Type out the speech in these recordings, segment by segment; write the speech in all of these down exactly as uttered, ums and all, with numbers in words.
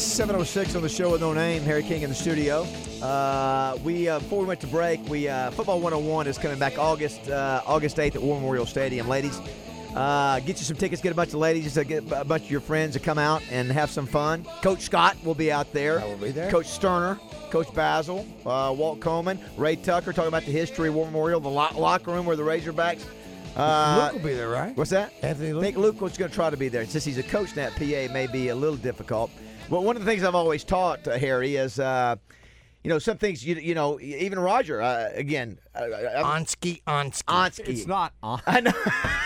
seven oh six on the show with no name. Harry King in the studio. Uh, we uh, before we went to break, we uh, Football one oh one is coming back August uh, August eighth at War Memorial Stadium. Ladies, uh, get you some tickets. Get a bunch of ladies. Uh, get a bunch of your friends to come out and have some fun. Coach Scott will be out there. I will be there. Coach Sterner, Coach Basil, uh, Walt Coleman, Ray Tucker talking about the history of War Memorial, the lo- locker room where the Razorbacks. Uh, Luke will be there, right? What's that? Anthony Luke? I think Luke was going to try to be there. Since he's a coach now at P A, it may be a little difficult. But one of the things I've always taught, uh, Harry, is, uh, you know, some things, you you know, even Roger, uh, again. Uh, Onski, Onski. Onski. It's not on. I know.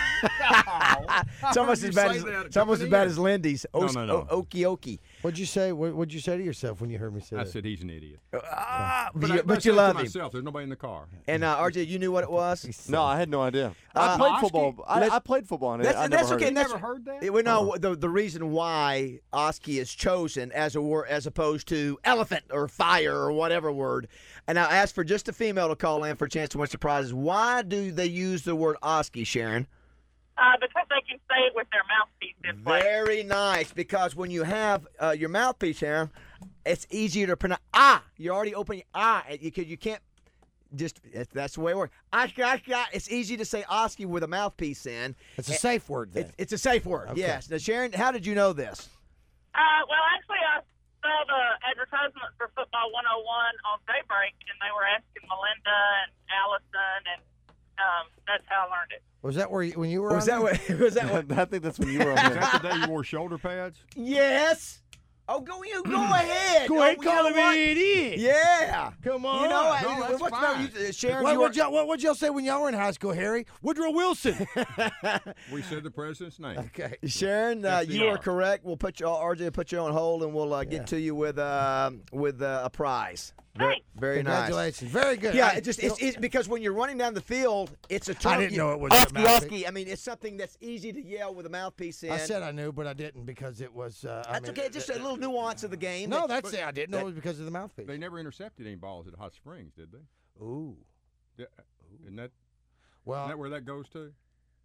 Oh, it's almost as bad as, it's almost as bad as Lindy's. No, no, no. O- Okie Okie. What'd you say? What, what'd you say to yourself when you heard me say I that? said he's an idiot. Ah, but, But, you, I, but but I you said it love to him. myself. There's nobody in the car. And uh, R J, you knew what it was? No, I had no idea. Uh, I played Oski? football. I, Let's- I played football, and That's, I never that's heard okay. it. You That's, never heard that? It, well, no, the the reason why Oski is chosen as a word as opposed to elephant or fire or whatever word, and I asked for just a female to call in for a chance to win surprises. Why do they use the word Oski, Sharon? Uh, because they can say it with their mouthpiece this way. Very nice, because when you have uh, your mouthpiece, Sharon, it's easier to pronounce. Ah, you're already opening ah. You can you can't just. That's the way it works. Oski, Oski, It's easy to say Oski with a mouthpiece in. It's a safe word, then. It's, it's a safe word. Okay. Yes. Now, Sharon, how did you know this? Uh, well, actually, I saw the advertisement for Football one oh one on Daybreak, and they were asking Melinda and Allison, and um, that's how I learned it. Was that where you, when you were Was on that there? what? Was that what? I think that's when you were on Is there. that the day you wore shoulder pads? Yes. Oh, go you go ahead. Go oh, ahead, you call know him what? an idiot. Yeah. Come on. You know, I, No, that's what's fine. no, you, Sharon? What you would were- y'all, what would y'all say when y'all were in high school, Harry? Woodrow Wilson. We said the president's name. Okay. Sharon, uh, Yes, they you are are. correct. We'll put you, R J, will put you on hold, and we'll uh, get Yeah. to you with uh, with uh, a prize. Very, Thanks. very nice. Congratulations. Very good. Yeah, I- it just you it's, know, it's because when you're running down the field, it's a term. I didn't know it was Oski, the mouthpiece. Oski. I mean, it's something that's easy to yell with a mouthpiece in. I said I knew, but I didn't because it was. Uh, I That's mean, okay. Just a little nuance of the game. No, that- that's it. I didn't know it was because of the mouthpiece. They never intercepted any balls at Hot Springs, did they? Ooh. Yeah, Isn't that, Well, isn't that where that goes to?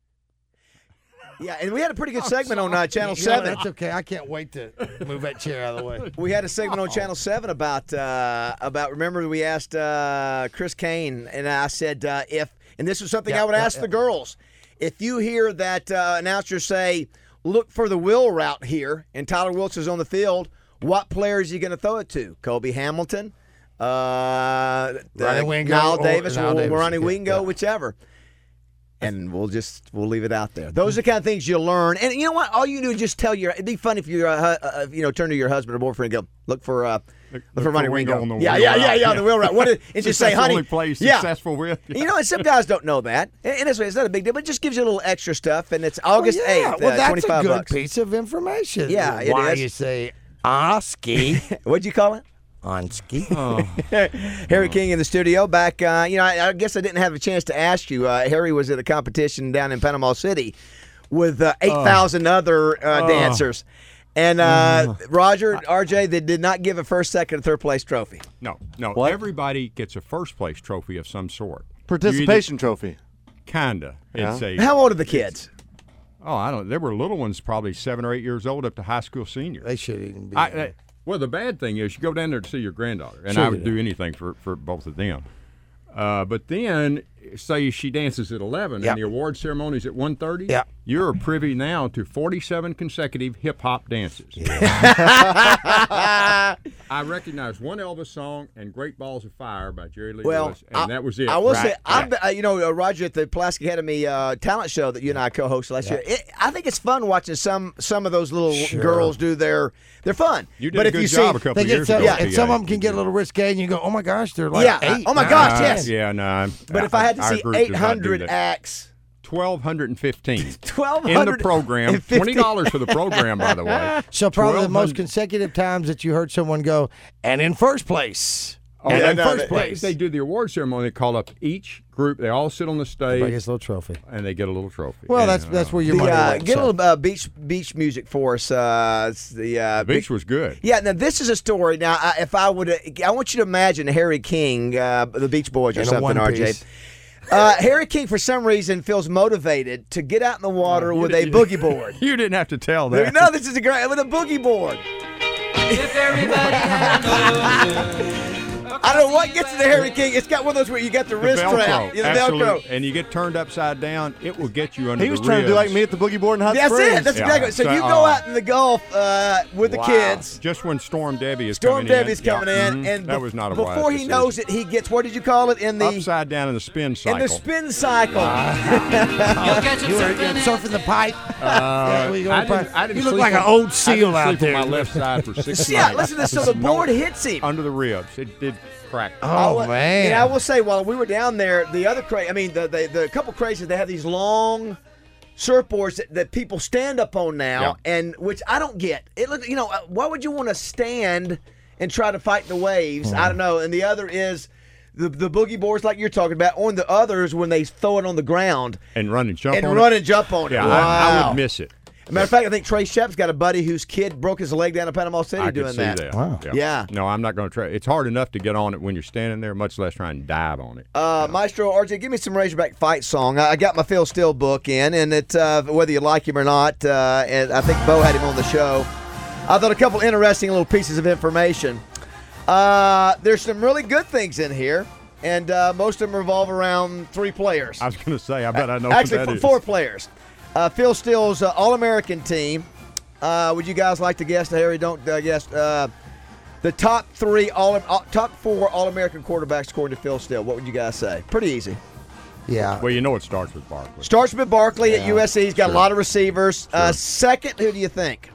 Yeah, and we had a pretty good segment on uh, Channel you know, Seven. that's okay. I can't wait to move that chair out of the way. We had a segment on Channel Seven about uh, about. Remember, we asked uh, Chris Kane, and I said uh, if, and this was something Yeah, I would yeah, ask yeah. the girls. If you hear that uh, announcer say, "Look for the will route here," and Tyler Wilson's on the field, what player is he going to throw it to? Kobe Hamilton, uh, Ronnie uh, Wingo Niall or- Davis, Niall or Davis, Ronnie yeah, Wingo, yeah. whichever. And we'll just we'll leave it out there. Those are the kind of things you'll learn. And you know what? All you do is just tell your. It'd be fun if you uh, uh, you know turn to your husband or boyfriend and go look for uh, look, look for Ronnie for Wingo. Wingo on the yeah, wheel yeah, yeah, route. yeah, the wheel route. What is, and Since just say, that's the honey. only play he's yeah. successful with. You know, and some guys don't know that. And and it's, it's not a big deal, but it just gives you a little extra stuff. And it's August well, yeah. eighth, Well, uh, that's twenty-five a good bucks. piece of information. Yeah, it Why is. you say Oski? What'd you call it? Onski. Oh, Harry King in the studio. Back, uh, you know, I, I guess I didn't have a chance to ask you. Uh, Harry was at a competition down in Panama City with uh, eight thousand other uh, Oh. dancers. And uh, Roger, R J, they did not give a first, second, and third place trophy. no, no. What? Everybody gets a first place trophy of some sort. Participation trophy. Kinda. Yeah. It's a, How old are the kids? oh, I don't. There were little ones, probably seven or eight years old, up to high school seniors. They should even be. I, I, well, the bad thing is you go down there to see your granddaughter, and Sure I you would do. do anything for, for both of them. Uh, but then, say she dances at eleven, Yep. and the award ceremony is at one thirty. Yep. You're privy now to forty-seven consecutive hip hop dances. I recognize one Elvis song and "Great Balls of Fire" by Jerry Lee Well, Lewis, and I, that was it. I will Right. say, I've been, uh, you know, uh, Roger at the Pulaski Academy uh, talent show that you and I co-hosted last year. It, I think it's fun watching some some of those little Sure. girls do their. They're fun. You did but a if good you job see, a couple They of get years some, ago. yeah, and some P A. of them can get a little risque, and you go, "Oh my gosh, they're like Yeah, eight." oh my nine, gosh, ten." yes. Yeah, no. I'm- But if I had to our see group does eight not do hundred that. acts, twelve fifteen twelve in the program. Twenty dollars for the program, by the way. So probably the most twelve hundred consecutive times that you heard someone go, "And in first place." Oh, and yeah, in no, first they- place. They do the award ceremony. They call up each group. They all sit on the Everybody stage, gets a little trophy. and they get a little trophy. Well, And, that's uh, that's where your The, money uh, went. get a so. little uh, beach beach music for us. Uh, it's the uh, The beach was good. Yeah, now this is a story. Now, I, if I would, I want you to imagine Harry King, uh, the Beach Boys or In a something, R J. one-piece. Uh, Harry King, for some reason, feels motivated to get out in the water You with a didn't- boogie board. You didn't have to tell that. No, this is a great with a boogie board. If everybody had I don't know what gets to the Harry King. It's got one of those where you got the, The wrist Velcro, strap. Yeah, the absolutely. Velcro. And you get turned upside down, it will get you under He the was trying to do ribs. like me at the Boogie Board in Hot That's Springs. it. That's Yeah. exactly. So So, you go uh, out in the Gulf uh, with the Wow. kids. Just when Storm Debbie is Storm coming Debbie's in. Yeah. coming in, Mhm. and that bef- was not a before wise he decision. knows it, he gets what did you call it in the Upside down in the spin in cycle. the spin cycle? You'll catch him You were surfing you surfing the pipe. Uh, we go I to didn't, pipe. I didn't You look sleep like an on- old I seal didn't out sleep there. on my left side for six yeah, nights. listen to this. So the board hits him. Under the ribs. It did crack. Oh, I- man. And I will say, while we were down there, the other crazy, I mean, the, the the couple crazies, they have these long surfboards that, that people stand up on now, Yeah. and which I don't get. It look, you know, uh, why would you want to stand and try to fight the waves? I don't know. And the other is the the boogie boards, like you're talking about, on the others when they throw it on the ground And run and jump and on run it. and jump on it. Yeah, wow. I, I would miss it. Matter of fact, I think Trey Shep's got a buddy whose kid broke his leg down in Panama City I doing could see that. that. Wow. Yeah. No, I'm not going to try. It's hard enough to get on it when you're standing there, much less try and dive on it. Uh, Maestro R J, give me some Razorback fight song. I I got my Phil Steele book in, and it's uh, whether you like him or not. Uh, and I think Bo had him on the show. I thought a couple interesting little pieces of information. Uh, there's some really good things in here, and uh, most of them revolve around three players. I was going to say, I bet I know Actually, what that f- is. four players. Uh, Phil Steele's uh, All-American team. Uh, would you guys like to guess? Harry, don't uh, guess. Uh, the top three, all uh, top four All-American quarterbacks according to Phil Steele. What would you guys say? Pretty easy. Yeah. Well, you know it starts with Barkley. Starts with Barkley at Yeah, U S C. He's got sure. a lot of receivers. Uh, Sure. second, who do you think?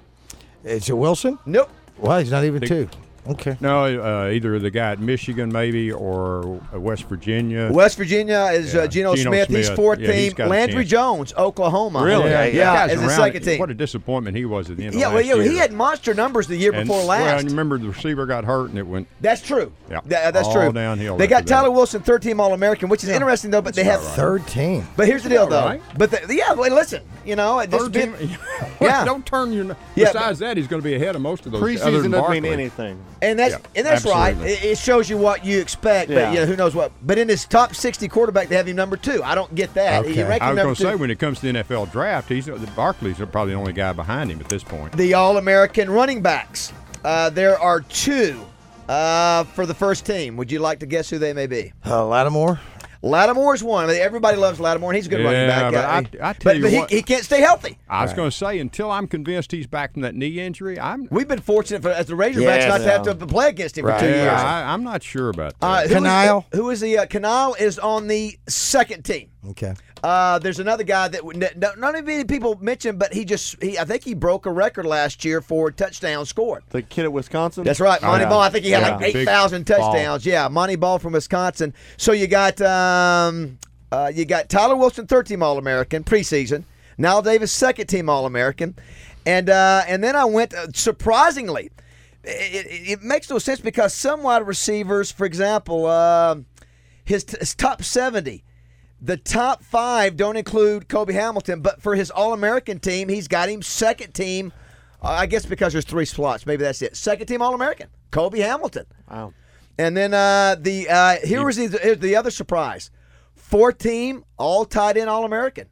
Is it Wilson? Nope. Well, he's not even Big- two. Okay. No, uh, either the guy at Michigan maybe or uh, West Virginia. West Virginia is uh, Yeah, Geno, Geno Smith. He's Smith. fourth Yeah, he's team. got a Landry chance. Jones, Oklahoma. Really? Yeah, That guy's as the around. second team. What a disappointment he was at the end yeah, of well, last you know, year. he had monster numbers the year And- before Well, last. and remember the receiver got hurt and it went. That's true. Yeah. Th- that's All true. downhill They got after that. Tyler Wilson, third team All-American, which is interesting though. But they have. about right. Third team. But here's the deal, all though. right. But the, yeah, well, listen, you know, this Third been, team. Yeah. Don't turn your. Yeah, Besides that, he's going to be ahead of most of those. other Preseason than doesn't mean Barkley. anything. and that's Yeah, and that's right. absolutely. It, it shows you what you expect, but Yeah. you know, who knows what. But in his top sixty quarterback, they have him number two. I don't get that. Okay. You rank I him was number going to two. say when it comes to the N F L draft, he's Barkley's probably the only guy behind him at this point. The All-American running backs. Uh, there are two uh, for the first team. Would you like to guess who they may be? Uh, Lattimore. Lattimore's one. I mean, everybody loves Lattimore, and he's a good running Yeah, back. but Uh, I- he- I tell but, you but he, what- he can't stay healthy. I was going to say until I'm convinced he's back from that knee injury, I'm. We've been fortunate for, as the Razorbacks Yes. not to have to play against him Right. for two Yeah, years. I, I'm not sure about that. Uh, who is- Canile? Who is the uh, Canile is on the second team. Okay. Uh, there's another guy that would- n- n- not many people mention, but he just he I think he broke a record last year for touchdown scored. The kid at Wisconsin. That's right, Monty yeah. Ball. I think he had Yeah. like The eight big thousand ball. touchdowns. Yeah, Monty Ball from Wisconsin. So you got um, uh, you got Tyler Wilson, third team All American preseason. Nile Davis, second team All American, and uh, and then I went uh, surprisingly. It, it, it makes no sense because some wide receivers, for example, uh, his, t- his top seventy. The top five don't include Kobe Hamilton, but for his All-American team, he's got him second team. Uh, I guess because there's three slots, maybe that's it. Second team All-American, Kobe Hamilton. Wow. And then uh, the uh, here was the, here's the other surprise: fourth team all tied in All-American.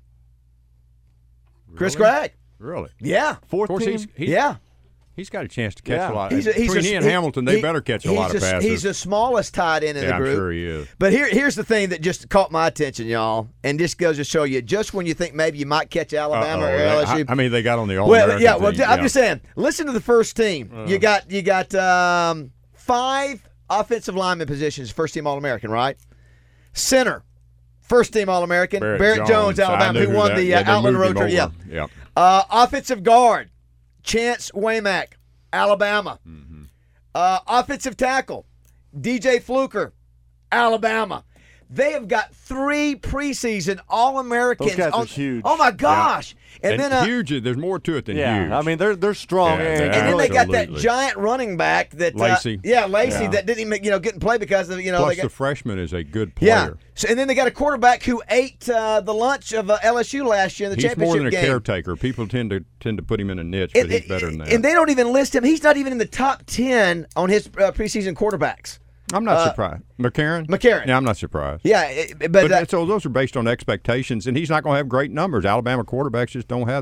Chris Really? Gregg. Really? Yeah, Of Fourth course, team. he's, he's, yeah. he's got a chance to catch Yeah. a lot. He's a, he's Between a, he and he- Hamilton, they he- better catch a he's lot of the- passes. He's the smallest tight end in yeah, the I'm group. sure he is. But here, here's the thing that just caught my attention, y'all, and this goes to show you just when you think maybe you might catch Alabama Uh-oh. or L S U. I, I mean, they got on the all well, American yeah. Well, team. I'm yeah. just saying. Listen to the first team. Uh. you got you got um, five offensive lineman positions. First team All American, right? Center, first team All American. Barrett, Barrett Jones, I Alabama, knew who won that. the Yeah, uh, they Outland moved Road him Trip. Yeah. over. Yeah. Uh, offensive guard, Chance Waymack, Alabama. Mm-hmm. Uh, offensive tackle, D J Fluker, Alabama. They have got three preseason All-Americans. Those guys on- are huge. Oh, my gosh. And, And then uh, huge. There's more to it than Yeah. huge. I mean, they're they're strong. Yeah, and, they and then are. they got that Absolutely. giant running back that uh, Lacey. yeah, Lacey Yeah. that didn't even you know get in play because of you know Plus, they got, the freshman is a good player. yeah. So, and then they got a quarterback who ate uh, the lunch of uh, L S U last year in the He's more championship than a game. caretaker. People tend to tend to put him in a niche, but And, he's better than that. and they don't even list him. He's not even in the top ten on his uh, preseason quarterbacks. I'm not uh, surprised. McCarron? McCarron. Yeah, I'm not surprised. Yeah, it- but, But uh, so those are based on expectations, and he's not going to have great numbers. Alabama quarterbacks just don't have those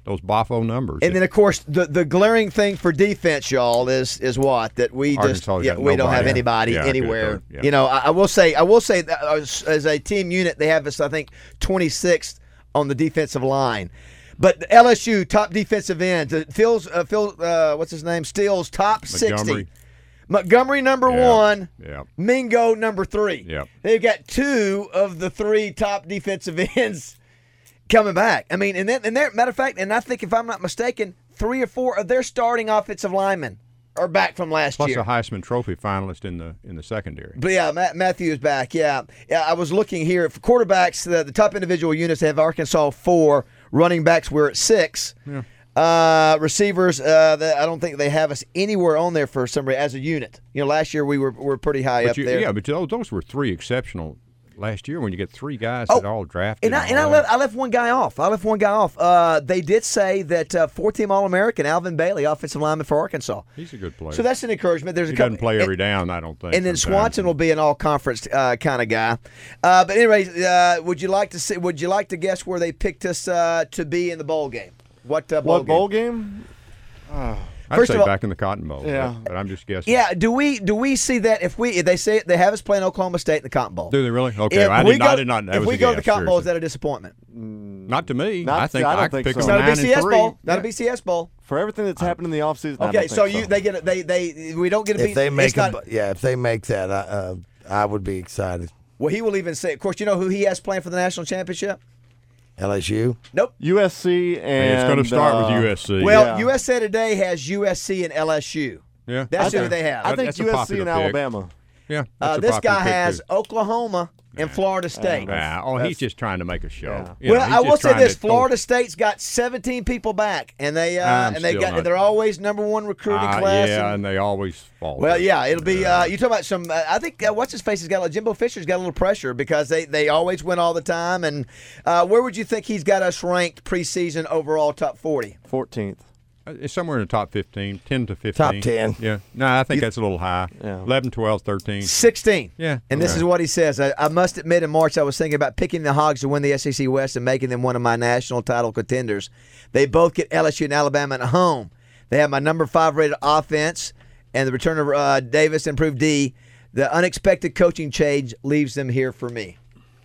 those Boffo numbers. And then, of course, the, the glaring thing for defense, y'all, is is what that we just Arkansas yeah, got we don't have nobody. anybody Yeah, I could've anywhere. heard, yeah. You know, I, I will say, I will say that as, as a team unit, they have us, I think, twenty-sixth on the defensive line. But L S U top defensive ends, uh, Phil's uh, Phil, uh, what's his name? Steele's top Montgomery. sixty. Montgomery number Yeah, one. yeah. Mingo number three. Yep. They've got two of the three top defensive ends coming back. I mean, and then, and there, matter of fact, and I think if I'm not mistaken, three or four of their starting offensive linemen are back from last Plus year. a Heisman Trophy finalist in the in the secondary. But yeah, Matt, Matthew is back. Yeah, yeah. I was looking here for quarterbacks. The, the top individual units have Arkansas four. Running backs we're at six. Yeah. Uh, receivers, uh, the, I don't think they have us anywhere on there for some reason as a unit. You know, last year we were were pretty high But up you, there. yeah, but those, those were three exceptional last year when you get three guys Oh, that all drafted. And I, and I all left that. I left one guy off. I left one guy off. Uh, they did say that uh, four-team All-American Alvin Bailey, offensive lineman for Arkansas. He's a good player. So that's an encouragement. There's he a couple, doesn't play every and, down, I don't think. and then sometimes. Swanson will be an all-conference uh, kind of guy. Uh, but anyways, uh, would you like to see? Would you like to guess where they picked us uh, to be in the bowl game? What uh, bowl What game? bowl game? I'd First say of all- back in the Cotton Bowl. Yeah. But, but I'm just guessing. Yeah. Do we do we see that if we if they say they have us playing Oklahoma State in the Cotton Bowl? Do they really? Okay, If I we did, go, not, I did not. That if was we a go to the guess, Cotton Bowl, is seriously. that a disappointment? Not to me. Not- I think I don't I could think pick so. It's them not a nine B C S and three. bowl. Not Yeah. a B C S bowl. For everything that's happened in the offseason, I Okay, don't so think you they get a, they they we don't get a If beat. they make it's not- a, yeah, if they make that, I, uh, I would be excited. well, he will even say. Of course, you know who he has playing for the national championship? L S U. Nope. U S C and Hey, it's going to start uh, with U S C. Well, Yeah. U S A Today has U S C and L S U. yeah, That's okay. who they have. I That- think that's a U S C popular and pick. Alabama. Yeah, Uh, that's a this popular guy pick, has too. Oklahoma and Florida State. Nah, oh, That's- he's just trying to make a show. Yeah. You know, well, he's I will just say trying this: to- Florida State's got seventeen people back, and they uh, I'm and they still got not- they're always number one recruiting Uh, class. yeah, and- and they always fall. well, through. yeah, it'll be. Uh, you talk about some. Uh, I think uh, what's his face has got. Like, Jimbo Fisher's got a little pressure because they, they always win all the time. And uh, where would you think he's got us ranked preseason overall top forty? fourteenth. Uh, It's somewhere in the top fifteen, ten to fifteen. Top ten. Yeah. No, I think that's a little high. Yeah. eleven, twelve, thirteen. Sixteen. Yeah. And this Okay. is what he says. I, I must admit, in March, I was thinking about picking the Hogs to win the S E C West and making them one of my national title contenders. They both get L S U and Alabama at home. They have my number five rated offense, and the return of uh, Davis improved D. The unexpected coaching change leaves them here for me.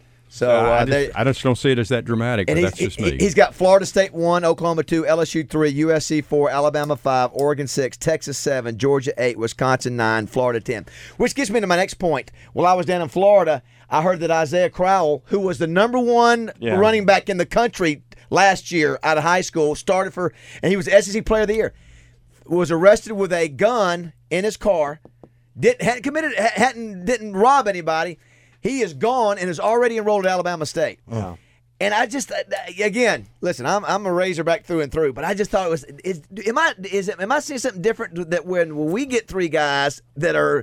So Uh, uh, I, they, just, I just don't see it as that dramatic, and but he's, that's just he- me. he's got Florida State one, Oklahoma two, L S U three, U S C four, Alabama five, Oregon six, Texas seven, Georgia eight, Wisconsin nine, Florida ten. Which gets me to my next point. While I was down in Florida, I heard that Isaiah Crowell, who was the number one Yeah. running back in the country last year out of high school, started for, and he was the S E C Player of the Year, was arrested with a gun in his car, didn't hadn't committed, hadn't didn't rob anybody. He is gone and is already enrolled at Alabama State. Yeah. And I just, uh, again, listen, I'm I'm a Razorback through and through, but I just thought it was, is, am I is it, am I seeing something different that when, when we get three guys that are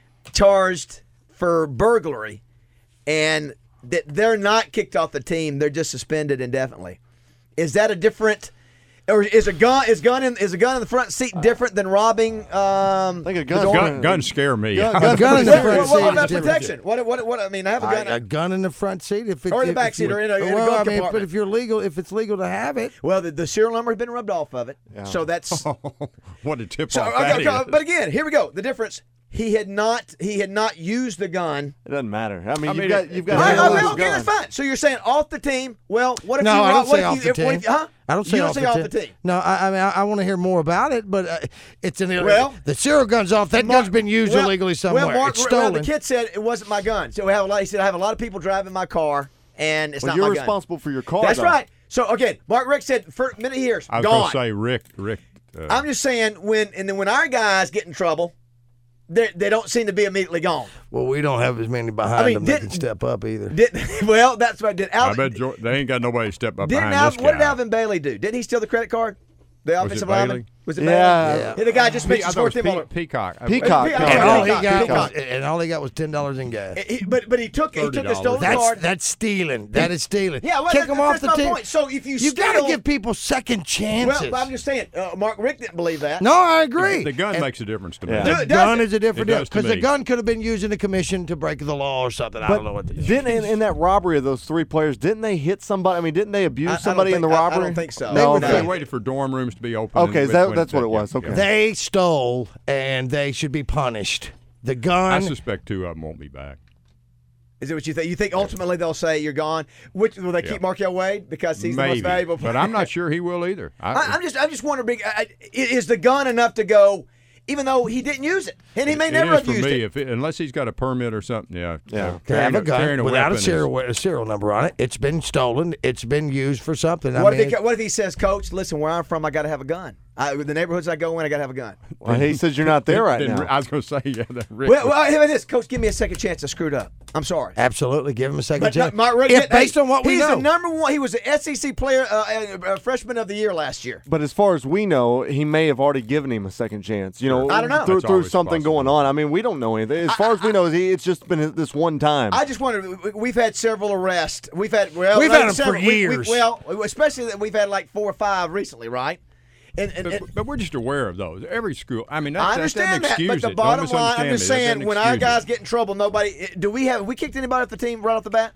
charged for burglary and that they're not kicked off the team, they're just suspended indefinitely? Is that a different, or is a gun is gun in is a gun in the front seat different than robbing? Um, I think a the gun- door? Gun, guns scare me. Gun- A gun in the What, front what, seat what is about different. protection? What, what what I mean, I have a gun. I- a gun in the front seat, if it, Or in the if back you- seat or in a- in a well, glove I mean, compartment. but if you're legal, if it's legal to have it, Well, the, the serial number has been rubbed off of it, so that's. What a tip So, off okay, that okay, is. but again, here we go. The difference: he had not he had not used the gun. It doesn't matter. I mean, I you've mean, got it- you've it- got. All right, a all right, handle of okay, his that's gun. fine. So you're saying off the team? Well, what if no, you? I don't what say if off you, the if- team. what if you- huh? I don't say you don't off say the off team. the team. No, I, I mean, I, I want to hear more about it, but uh, it's an Well, the serial gun's off. That Mark- gun's been used well- illegally somewhere. Well, Mark, it's well, stolen. the kid said it wasn't my gun. So we have a lot. He said I have a lot of people driving my car, and it's Well, not you're my gun. responsible for your car. That's though. right. So again, Mark Rick said for a minute here, I was gone. going to say Rick. Rick. Uh, I'm just saying when and then when our guys get in trouble, they they don't seem to be immediately gone. well, we don't have as many behind I mean, them did- that can step up either. Did well? That's right. Did I Al, bet George, they ain't got nobody to step up didn't behind Al, this what did guy. Alvin Bailey do? Didn't he steal the credit card? The Was it offensive Bailey? lineman. Was it Yeah. bad? Yeah. The guy just Pe- mentioned I thought sports it was team. Pe- Peacock. Peacock. Peacock. And all he Peacock, got Peacock. was, and all he got was ten dollars in gas. He- but but he took he took a thirty dollars. stolen That's card. that's stealing. That is stealing. Yeah, well, kick that- them off that's the my team. point. So if you you got to steal- give people second chances. well, I'm just saying. Uh, Mark Rick didn't believe that. no, I agree. The gun And makes a difference to me. Yeah. the Dude, does gun it? is a different It deal does to because the me. gun could have been used in a commission to break the law or something. I But don't know what. The, didn't in, in that robbery of those three players, didn't they hit somebody? I mean, didn't they abuse I- I don't somebody in the think- I- I robbery? don't think so. No, They They okay. waited for dorm rooms to be open. Okay, and that- when- that's what it yeah, was. Okay. yeah. They stole, and they should be punished. The I gun. suspect two of them won't be back. Is it what you think? You think ultimately they'll say you're gone? Which will they Yeah. keep Markel Wade because he's Maybe, the most valuable player? but I'm not sure he will either. I, I, I'm just I'm just wondering, big- I- is the gun enough to go? Even though he didn't use it, and he may it never is have for used me, it. If it, unless he's got a permit or something. Yeah, Yeah. uh, to carrying have a carrying gun without a weapon is- serial a serial number on it. It's been stolen. It's been used for something. I What mean, if, he, what if he says, Coach, listen, where I'm from, I got to have a gun. I, the neighborhoods I go in, I got to have a gun. Well, he says you're not there right Then- now. I was going to say, yeah, that Rick. Well, well, how about this, Coach? Give me a second chance. I screwed up. I'm sorry. absolutely give him a second But chance. not, Mark Rick, if based hey, on what we he's know, the number one. He was the S E C player, uh, uh, uh, freshman of the year last year. But as far as we know, he may have already given him a second chance. You know, I don't know. through, That's through always something possible. going on. I mean, we don't know anything. As far as we know, he, it's just been this one time. I just wonder. we- We've had several arrests. We've had well, We've like had 'em for several- we- we- years. well, especially that we've had like four or five recently, right? And, and, and But, but we're just aware of those. Every school. I mean, that, I that doesn't understand that, excuse but the it. bottom Don't line, I'm misunderstand just me. That saying, doesn't when our excuse guys it. get in trouble, nobody do we have we kicked anybody off the team right off the bat?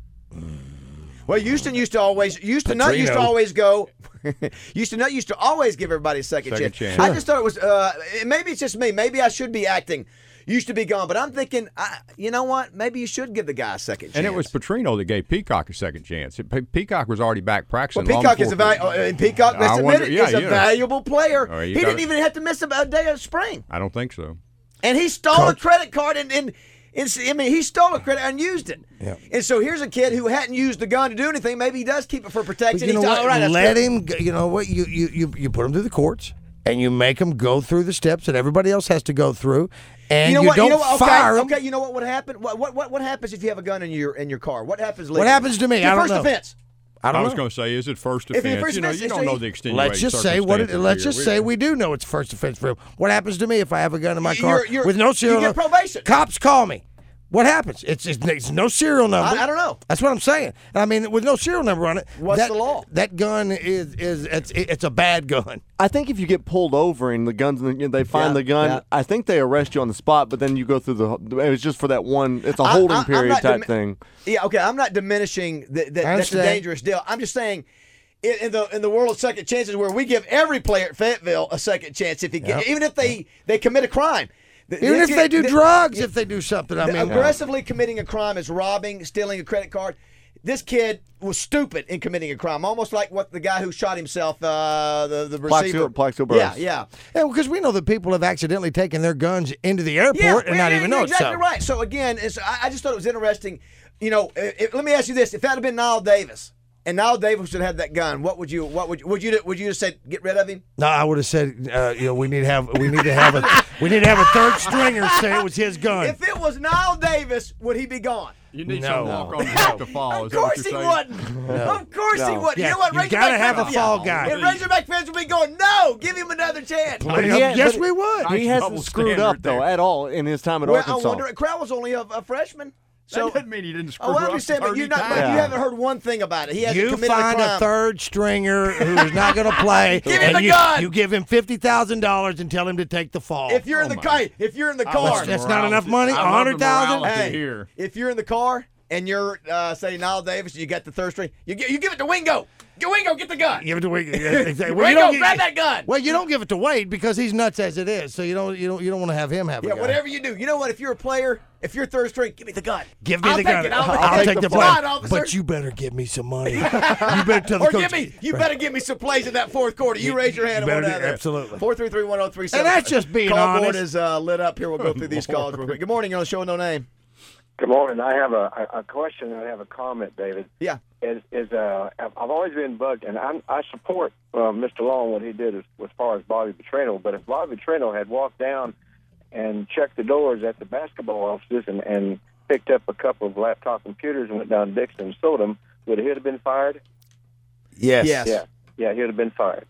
Well, Houston used to always used to not used to Petrino. always go. used to not used to always give everybody a second, Second chance. chance. I just thought it was. Uh, maybe it's just me. Maybe I should be acting. Used to be gone, but I'm thinking, I, you know what? Maybe you should give the guy a second chance. And it was Petrino that gave Peacock a second chance. Pe- Peacock was already back practicing. Well, long Peacock is a before- val- uh, Peacock. I Let's admit wonder- it, yeah, is a you know. valuable player. All right, he you didn't gotta- even have to miss a, a day of spring, I don't think so. and he stole a credit card and. and It's, I mean, he stole a credit and used it. Yeah. And so here's a kid who hadn't used the gun to do anything. Maybe he does keep it for But protection. you know He's what? all right, that's Let good. him. go- You know what? You you you you put him through the courts, and you make him go through the steps that everybody else has to go through, and You know you what? don't you know what? Okay, fire him. okay. You know what would happen? What, what what what happens if you have a gun in your in your car? What happens? What legally? happens to me? Your I don't first know. offense. I don't I was know. going to say, is it first If offense? it's first you know, offense, you so don't know he- the extenuating Let's just say what. It, circumstances let's here. just We- say we do know it's first offense for him. What happens to me if I have a gun in my You're- car you're- with no serial you get number? probation. Cops call me. What happens? It's, it's, it's no serial number. I- I don't know. That's what I'm saying. I mean, with no serial number on it, What's that, the law? That gun is is it's it's a bad gun. I think if you get pulled over and the guns, they find Yeah, the gun, yeah. I think they arrest you on the spot. But then you go through the. It's just for that one. It's a I- holding I- I'm period not type dimi- thing. Yeah, okay. I'm not diminishing that. that that's a understand. dangerous deal. I'm just saying, in, in the in the world of second chances, where we give every player at Fayetteville a second chance, if he get, Yep. even if they they commit a crime, The- Even this if they kid- do the- drugs, if they do something, I the- mean, aggressively committing a crime is robbing, stealing a credit card. This kid was stupid in committing a crime, almost like what the guy who shot himself, uh, the the receiver. Plaxico- Plaxico Yeah, Burress. yeah. yeah, because we know that people have accidentally taken their guns into the airport Yeah, and not yeah, even you're know exactly it. So. right. So again, it's, I, I just thought it was interesting. You know, if, let me ask you this: if that had been Niall Davis, and Niall Davis would have had that gun, what would you? What would you? Would you? Would you have said get rid of him? No, I would have said, uh, you know, we need to have we need to have a we need to have a third stringer say it was his gun. If it was Niall Davis, would he be gone? You need No. some walk on track to fall. Of Is that what course you're he saying? wouldn't. Of course he No. wouldn't. Yeah, you know what? you Razorback gotta have fans a would- fall guy. And Razorback fans would be going, no, give him another chance. But he yeah, had- yes, but we would. He Nice double hasn't screwed up standard though there. at all in his time at Well, Arkansas. I wonder. Crowell was only a, a freshman. So, That doesn't mean he didn't screw oh, I up understand, but, thirty you're not, but times. you Yeah. haven't heard one thing about it. He hasn't You committed find a a, crime. third stringer who's not going to play, Give him and the you, gun. you give him fifty thousand dollars and tell him to take the fall. If you're in Oh, the my. car, if you're in the car, That's- that's not enough money? I love the one hundred thousand? morality hey, here. if you're in the car and you're uh, say Niall Davis, and you got the third string, you gi- you give it to Wingo. Get Wingo, get the gun. Give it to Wade. Exactly. Well, you Wingo, don't gi- grab that gun. Well, you don't give it to Wade because he's nuts as it is. So you don't you don't you don't want to have him have a Yeah, gun. whatever you do. You know what? If you're a player, if you're third string, give me the gun. Give me I'll the take gun. It. I'll, I'll, take the Come blame. on, officer. But you better give me some money. You better tell the Or coach. give me, you better give me some plays in that fourth quarter. You You- raise your hand you and better one do- out there. absolutely. Four three three one zero three seven. And that's just being Call board honest. is uh, lit up here. We'll go through these calls real quick. Good morning. You're on the show with no name. Good morning. I have a, a, a question and I have a comment, David. Yeah. Is is uh I've I've always been bugged, and I'm, I support uh, Mister Long what he did as, as far as Bobby Petrino. But if Bobby Petrino had walked down and checked the doors at the basketball offices and, and picked up a couple of laptop computers and went down to Dixon and sold them, would he have been fired? Yes. Yes. Yeah, yeah, he would have been fired.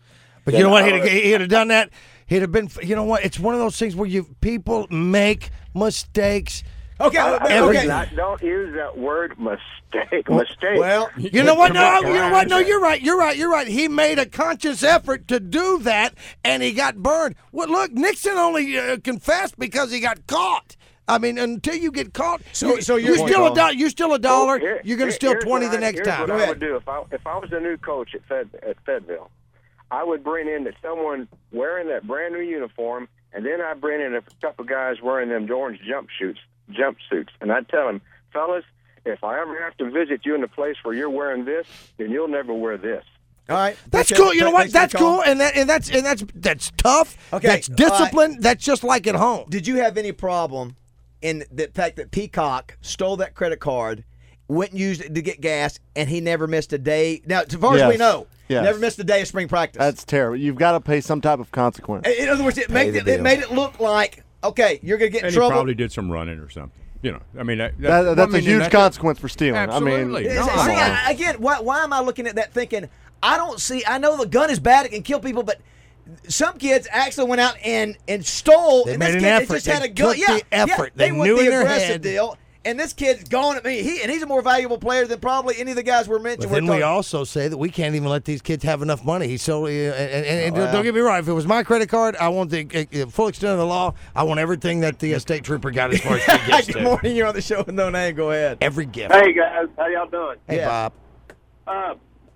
But you know what? He'd, he'd have done that. He'd have been. You know what? It's one of those things where you people make mistakes. Okay, I, I, okay. not- don't use that word mistake. Mistake. Well, You know what? No, you know what? No, you're right. You're right. You're right. He made a conscious effort to do that, and he got burned. Well, look, Nixon only uh, confessed because he got caught. I mean, until you get caught, So- you, so you're you're- still a do- you're still a dollar. Here- you're going to here- steal here's twenty what the I- next here's time. What Go I ahead. would do if I if I was a new coach at Fed at Fedville, I would bring in that someone wearing that brand new uniform, and then I'd bring in a couple guys wearing them orange jumpsuits, jumpsuits, and I'd tell them, fellas, if I ever have to visit you in the place where you're wearing this, then you'll never wear this. all right. That's Okay, cool. You know what? thanks for the That's call. cool, and that and that's and that's that's tough. Okay, That's all right. discipline. That's just like at home. Did you have any problem in the fact that Peacock stole that credit card, went and used it to get gas, and he never missed a day? Now, as far as we Yes. know, Yes. never missed a day of spring practice. That's terrible. You've got to pay some type of consequence. in in other words, it made the it, it bill. made it look like, okay, you're going to get in And he trouble. probably did some running or something. You know, I mean, that, That, that, that's I mean, a huge that- consequence for stealing. Absolutely. I mean, No, See, come on. I- again, why, why am I looking at that thinking, I don't see, I know the gun is bad, it can kill people, but some kids actually went out and, and stole. They and made this an kid effort. just They had a gun. took Yeah, the effort. Yeah, They went knew the in their aggressive head. deal. And this kid's going at me. He and he's a more valuable player than probably any of the guys we're mentioning. But then We're we talking- also say that we can't even let these kids have enough money. He's so, uh, and, and, and Oh, don't get me wrong. If it was my credit card, I want the uh, full extent of the law. I want everything that the uh, state trooper got as far as free gifts. Good too. morning. You're on the show with no name. Go ahead. Every gift. Hey guys, how y'all doing? Hey, Yeah. Bob. Uh,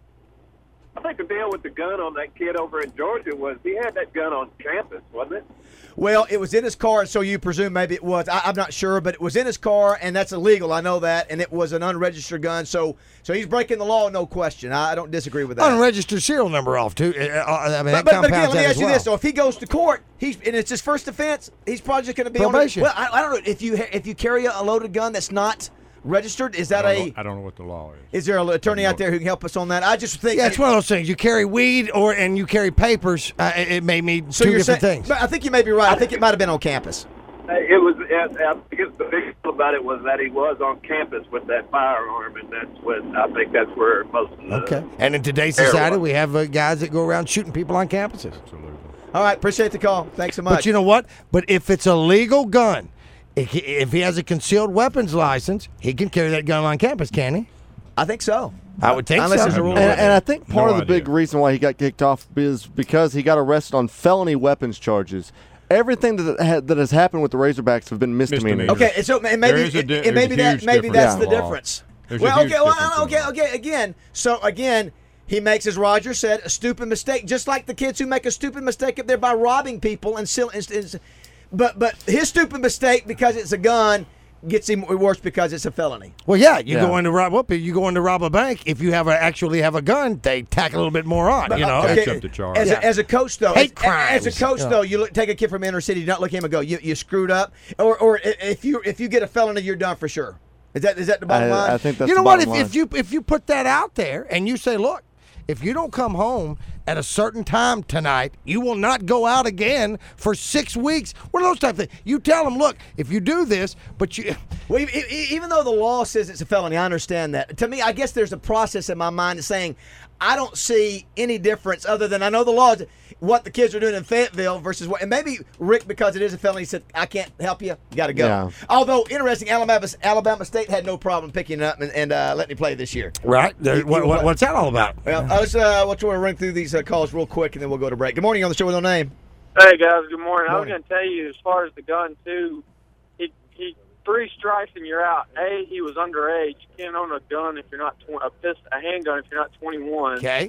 I think the deal with the gun on that kid over in Georgia was he had that gun on campus, wasn't it? Well, it was in his car, so you presume maybe it was. I, I'm not sure, but it was in his car, and that's illegal. I know that, and it was an unregistered gun. So, so he's breaking the law, no question. I, I don't disagree with that. Unregistered serial number off too. Uh, uh, I mean, that But, but, but again, compounds let me that ask as you well. this: so if he goes to court, he's and it's his first offense, he's probably just going to be Probation. on. Well, I, I don't know if you if you carry a loaded gun that's not registered. Is that I a? don't, know, I don't know what the law is. Is there an attorney out there who can help us on that? I just think. Yeah, it's one of those things. You carry weed or and you carry papers. Uh, it, it may mean so two you're different saying, things. But I think you may be right. I think it might have been on campus. It was. I guess the big deal about it was that he was on campus with that firearm, and that's what I think that's where most of the Okay. And in today's Heroin. society, we have uh, guys that go around shooting people on campuses. Absolutely. All right, appreciate the call. Thanks so much. But you know what? But if it's a legal gun, if he, if he has a concealed weapons license, he can carry that gun on campus, can he? I think so. I would think Unless so. there's a rule. And, and I think part No of the big idea. reason why he got kicked off is because he got arrested on felony weapons charges. Everything that ha- that has happened with the Razorbacks have been misdemeanors. Misdemeanors. Okay, and so and maybe There is a it, di- it there's maybe a that huge maybe difference that's in the the law. difference. There's a well, huge okay, well, difference in okay, the law. okay. Again, so again, he makes, as Roger said, a stupid mistake, just like the kids who make a stupid mistake up there by robbing people and still. And, and, but but his stupid mistake because it's a gun gets him worse because it's a felony. Well, yeah, you Yeah. go in to rob. Whoop, you go in to rob a bank. If you have a, actually have a gun, they tack a little bit more on. But, you know. uh, Catch up to charge. As, Yeah. a, as a coach, though, Hate as, as crimes. a coach, Yeah. though, you look, take a kid from inner city, you don't look at him and go, "You you screwed up," or or if you if you get a felony, you're done for sure. Is that is that the bottom line? I, I think that's you know the what? If, bottom line. if you if you put that out there and you say, look, if you don't come home at a certain time tonight, you will not go out again for six weeks. One of those type of things. You tell them, look, if you do this, but you. Well, e- e- even though the law says it's a felony, I understand that. To me, I guess there's a process in my mind of saying I don't see any difference other than I know the law is what the kids are doing in Fayetteville versus what. And maybe Rick, because it is a felony, said I can't help you. You got to go. Yeah. Although interesting, Alabama Alabama State had no problem picking it up and, and uh, letting him play this year. Right? There- You- what, you- what, what's that all about? Well, I was uh, want to run through these uh, calls real quick and then we'll go to break. Good morning, you're on the show with no name. Hey guys, good morning. I was Morning. going to tell you as far as the gun too. He he three strikes and you're out. A, he was underage. You can't own a gun if you're not tw- a pistol, a handgun if you're not twenty-one. Okay.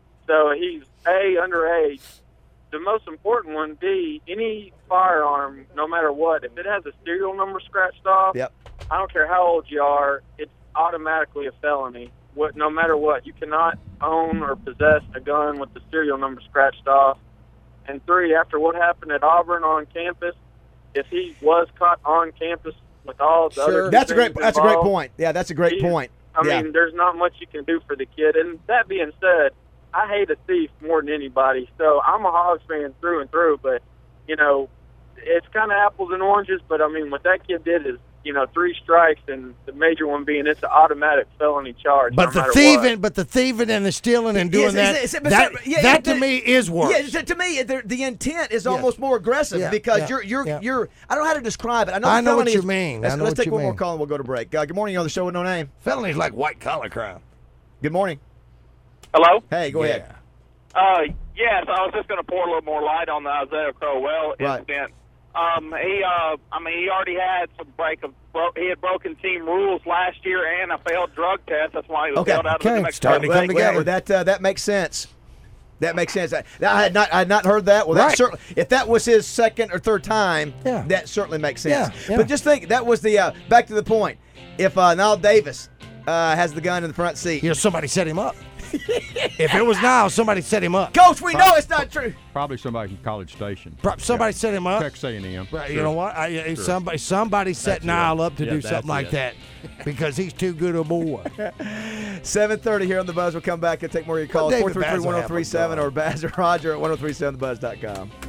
So he's A, underage. The most important one, B, any firearm, no matter what, if it has a serial number scratched off, Yep. I don't care how old you are, it's automatically a felony. What, no matter what, you cannot own or possess a gun with the serial number scratched off. And three, after what happened at Auburn on campus, if he was caught on campus with all the other That's a great. things That's a great involved, point. Yeah, that's a great He's- point. I yeah. mean, there's not much you can do for the kid. And that being said, I hate a thief more than anybody. So I'm a Hogs fan through and through. But, you know, it's kind of apples and oranges. But, I mean, what that kid did is you know, three strikes, and the major one being it's an automatic felony charge. But no the matter thieving, what. but the thieving and the stealing and doing Yes, that, it's- it's- but that, so- yeah, that yeah, to me is worse. Yeah, so to me, the, the intent is Yeah. almost more aggressive Yeah, because yeah, you're you're yeah. you're. I don't know how to describe it. I know, I know what felony you is- mean. Let's, I know let's what take you one more mean. call and we'll go to break. Uh, good morning. You're on the show with no name. Felony's like white collar crime. Good morning. Hello? Hey, go ahead. Uh, yes, I was just going to pour a little more light on the Isaiah Crowell Right. incident. Um, he, uh, I mean, he already had some break of, bro- he had broken team rules last year and a failed drug test. That's why he was Okay. held out of Okay, the New Mexico. starting to come Wait, wait, together. wait, that uh, that makes sense. That makes sense. I, I had not I had not heard that. Well, that Right. certainly if that was his second or third time, Yeah. that certainly makes sense. Yeah, yeah. But just think that was the uh, back to the point. If uh, Niall Davis uh, has the gun in the front seat, You know, somebody set him up. If it was now, somebody set him up. Coach, we know it's not true. Probably somebody from College Station. Pro- Somebody set him up. Texas A and M. Right, Sure. You know what? I, I- Sure. Somebody, somebody set That's Niall it. up to Yeah, do that's something like it. that because he's too good a boy. seven thirty here on the Buzz. We'll come back and take more of your calls. David four three three, Basil one oh have three seven a or Baz or Roger at ten thirty seven the buzz dot com.